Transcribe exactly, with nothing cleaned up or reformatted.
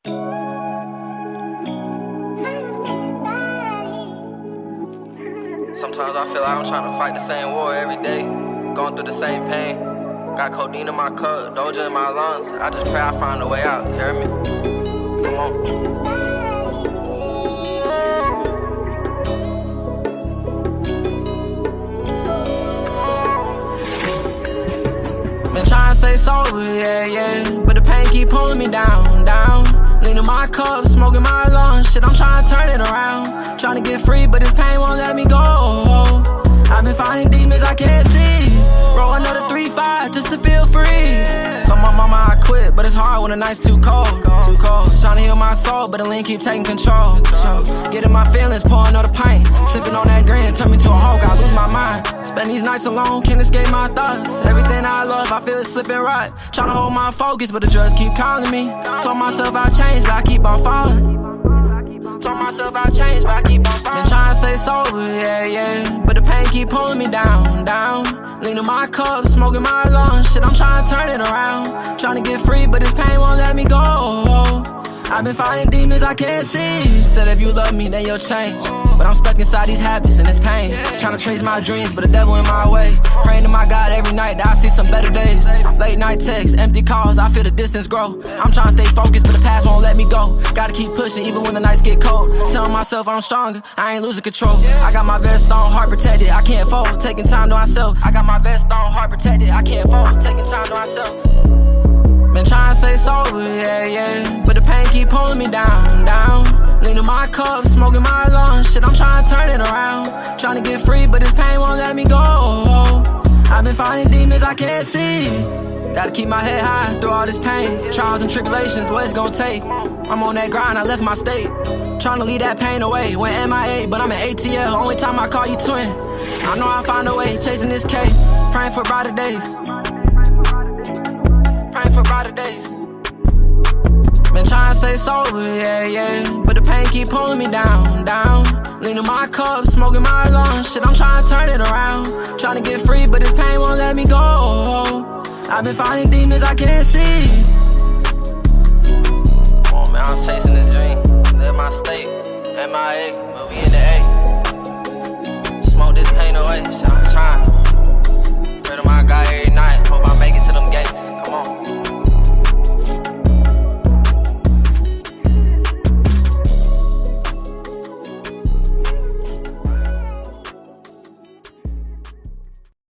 Sometimes I feel like I'm trying to fight the same war every day, going through the same pain. Got codeine in my cup, Doja in my lungs. I just pray I find a way out, you hear me? Come on. Been trying to stay sober, yeah, yeah, but the pain keep pulling me down, down. Leaning my cup, smoking my lungs. Shit, I'm trying to turn it around. Trying to get free, but this pain won't let me go. I've been fighting demons I can't see. Roll another three five just to feel free. So my mama, I quit, but it's hard when the night's too cold. Too cold. Trying to heal my soul, but the lean keep taking control. So, getting my feelings, pouring another pint. Sipping on that green, turn me to a Hulk, I lose my mind. Spend these nights alone, can't escape my thoughts. Everything I love, I feel it's slipping right. Trying to hold my focus, but the drugs keep calling me. Told myself I'd change, but I keep on falling. Told myself I'd change, but I keep on falling. Been trying to stay sober, yeah, yeah, but the pain keep pulling me down, down. Leaning my cup, smoking my lungs. Shit, I'm trying to turn it around. Trying to get free, but this pain won't let me go. I've been fighting demons I can't see. Said if you love me, then you'll change. But I'm stuck inside these habits and this pain. Trying to trace my dreams, but the devil in my way. Praying to my God every night that I see some better days. Late night texts, empty calls, I feel the distance grow. I'm trying to stay focused, but the past won't let me go. Gotta keep pushing even when the nights get cold. Telling myself I'm stronger, I ain't losing control. I got my vest on, heart protected, I can't fold. Taking time to myself. I got my vest on, heart protected, I can't fold. Taking time to myself. Been trying to stay sober, yeah, yeah, but the pain keep pulling me down, down. Leaning my cup, smoking my lungs. Shit, I'm trying to turn it around. Trying to get free, but this pain won't let me go. I've been fighting demons I can't see. Gotta keep my head high through all this pain. Trials and tribulations, what it's gonna take. I'm on that grind, I left my state. Trying to leave that pain away. Went M I A, but I'm in A T L. Only time I call you twin. I know I'll find a way, chasing this K. Praying for brighter days. Praying for brighter days. Been trying to stay sober, yeah, yeah, but the pain keep pulling me down, down. Leaning my cup, smoking my lungs. Shit, I'm trying to turn it around. Trying to get free, but this pain won't let me go. I've been fighting demons I can't see. Come on, man, I'm chasing the dream. Live my state, M I A, but we in the A. Smoke this pain away, shit, I'm trying.